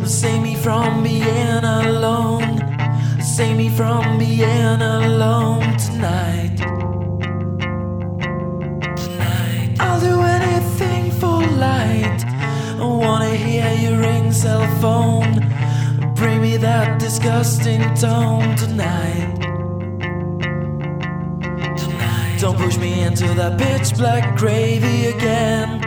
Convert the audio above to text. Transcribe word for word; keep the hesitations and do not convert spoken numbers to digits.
Save me from being alone. Save me from being alone tonight. Tonight. I'll do anything for light. I wanna hear you ring cell phone. Bring me that disgusting tone tonight. Tonight. Don't push me into that pitch black gravy again.